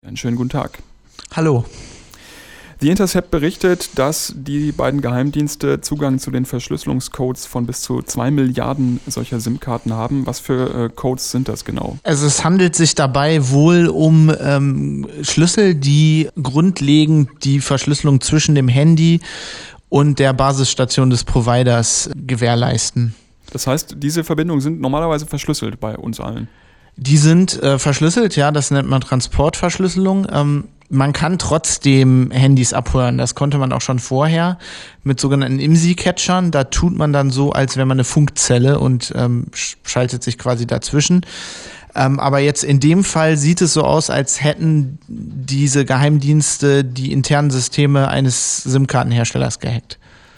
Einen schönen guten Tag. Hallo. The Intercept berichtet, dass die beiden Geheimdienste Zugang zu den Verschlüsselungscodes von bis zu 2 Milliarden solcher SIM-Karten haben. Was für Codes sind das genau? Also es handelt sich dabei wohl um Schlüssel, die grundlegend die Verschlüsselung zwischen dem Handy und der Basisstation des Providers gewährleisten. Das heißt, diese Verbindungen sind normalerweise verschlüsselt bei uns allen? Die sind verschlüsselt, ja, das nennt man Transportverschlüsselung. Man kann trotzdem Handys abhören, das konnte man auch schon vorher mit sogenannten IMSI-Catchern. Da tut man dann so, als wäre man eine Funkzelle und schaltet sich quasi dazwischen. Aber jetzt in dem Fall sieht es so aus, als hätten diese Geheimdienste die internen Systeme eines SIM-Kartenherstellers gehackt.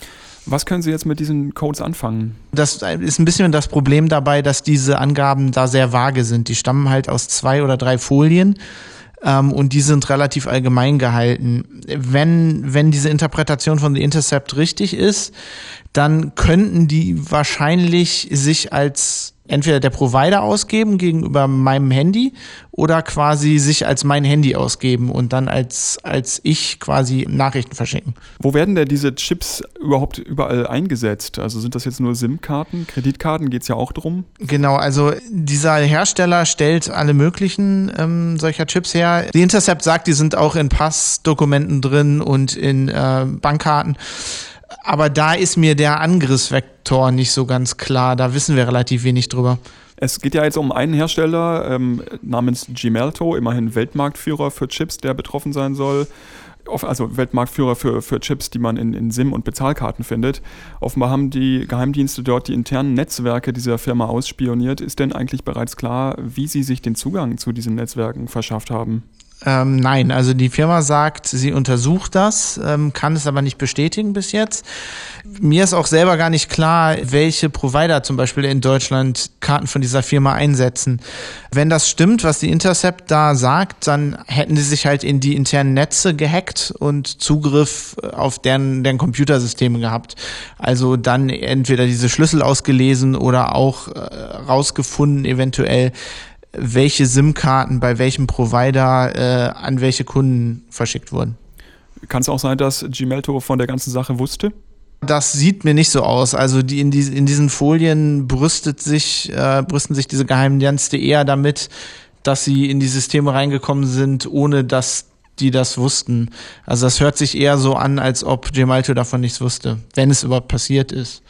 Was können Sie jetzt mit diesen Codes anfangen? Das ist ein bisschen das Problem dabei, dass diese Angaben da sehr vage sind. Die stammen halt aus 2 oder 3 Folien. Und die sind relativ allgemein gehalten. Wenn diese Interpretation von The Intercept richtig ist, dann könnten die wahrscheinlich sich als entweder der Provider ausgeben gegenüber meinem Handy oder quasi sich als mein Handy ausgeben und dann als ich quasi Nachrichten verschicken. Wo werden denn diese Chips überhaupt überall eingesetzt? Also sind das jetzt nur SIM-Karten? Kreditkarten geht es ja auch drum? Genau, also dieser Hersteller stellt alle möglichen solcher Chips her. The Intercept sagt, die sind auch in Passdokumenten drin und in Bankkarten. Aber da ist mir der Angriffsvektor nicht so ganz klar. Da wissen wir relativ wenig drüber. Es geht ja jetzt um einen Hersteller namens Gemalto, immerhin Weltmarktführer für Chips, der betroffen sein soll. Also Weltmarktführer für Chips, die man in SIM- und Bezahlkarten findet. Offenbar haben die Geheimdienste dort die internen Netzwerke dieser Firma ausspioniert. Ist denn eigentlich bereits klar, wie sie sich den Zugang zu diesen Netzwerken verschafft haben? Nein, also die Firma sagt, sie untersucht das, kann es aber nicht bestätigen bis jetzt. Mir ist auch selber gar nicht klar, welche Provider zum Beispiel in Deutschland Karten von dieser Firma einsetzen. Wenn das stimmt, was die Intercept da sagt, dann hätten sie sich halt in die internen Netze gehackt und Zugriff auf deren Computersysteme gehabt. Also dann entweder diese Schlüssel ausgelesen oder auch rausgefunden eventuell, welche SIM-Karten bei welchem Provider an welche Kunden verschickt wurden. Kann es auch sein, dass Gemalto von der ganzen Sache wusste? Das sieht mir nicht so aus. Also in diesen Folien brüsten sich diese Geheimdienste eher damit, dass sie in die Systeme reingekommen sind, ohne dass die das wussten. Also das hört sich eher so an, als ob Gemalto davon nichts wusste, wenn es überhaupt passiert ist.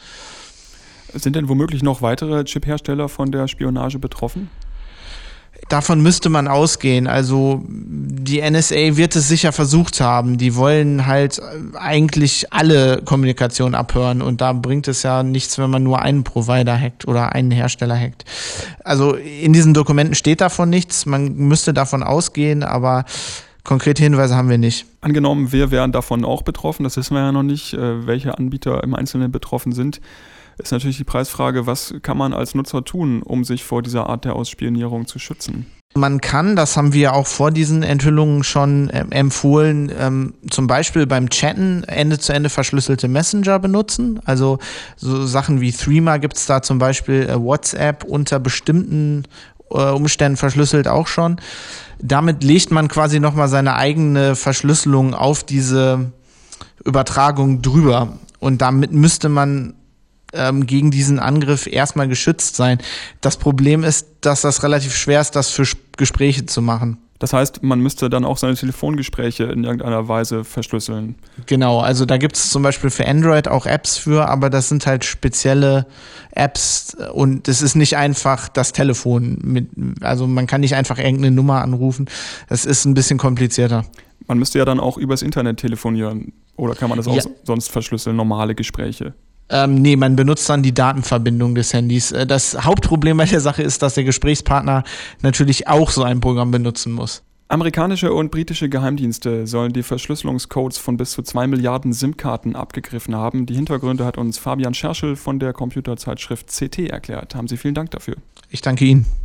Sind denn womöglich noch weitere Chip-Hersteller von der Spionage betroffen? Davon müsste man ausgehen. Also die NSA wird es sicher versucht haben. Die wollen halt eigentlich alle Kommunikation abhören und da bringt es ja nichts, wenn man nur einen Provider hackt oder einen Hersteller hackt. Also in diesen Dokumenten steht davon nichts. Man müsste davon ausgehen, aber konkrete Hinweise haben wir nicht. Angenommen, wir wären davon auch betroffen. Das wissen wir ja noch nicht, welche Anbieter im Einzelnen betroffen sind. Ist natürlich die Preisfrage, was kann man als Nutzer tun, um sich vor dieser Art der Ausspionierung zu schützen? Man kann, das haben wir auch vor diesen Enthüllungen schon empfohlen, zum Beispiel beim Chatten Ende-zu-Ende verschlüsselte Messenger benutzen. Also so Sachen wie Threema gibt es da zum Beispiel, WhatsApp unter bestimmten Umständen verschlüsselt auch schon. Damit legt man quasi nochmal seine eigene Verschlüsselung auf diese Übertragung drüber. Und damit müsste man gegen diesen Angriff erstmal geschützt sein. Das Problem ist, dass das relativ schwer ist, das für Gespräche zu machen. Das heißt, man müsste dann auch seine Telefongespräche in irgendeiner Weise verschlüsseln. Genau, also da gibt es zum Beispiel für Android auch Apps für, aber das sind halt spezielle Apps und es ist nicht einfach das Telefon. Also man kann nicht einfach irgendeine Nummer anrufen. Das ist ein bisschen komplizierter. Man müsste ja dann auch übers Internet telefonieren. Oder kann man das auch sonst verschlüsseln, normale Gespräche? Nee, man benutzt dann die Datenverbindung des Handys. Das Hauptproblem bei der Sache ist, dass der Gesprächspartner natürlich auch so ein Programm benutzen muss. Amerikanische und britische Geheimdienste sollen die Verschlüsselungscodes von bis zu 2 Milliarden SIM-Karten abgegriffen haben. Die Hintergründe hat uns Fabian Scherschel von der Computerzeitschrift CT erklärt. Haben Sie vielen Dank dafür. Ich danke Ihnen.